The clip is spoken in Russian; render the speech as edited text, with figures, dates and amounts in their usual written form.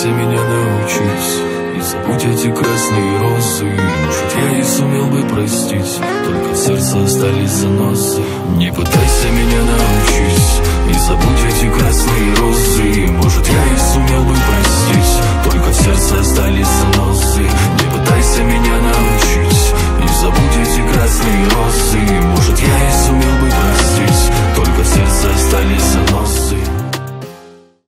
Попытайся меня научить и забудь эти красные розы. Может, я и сумел бы простить, только в сердце остались заносы. Не пытайся меня научить и забудь эти красные розы.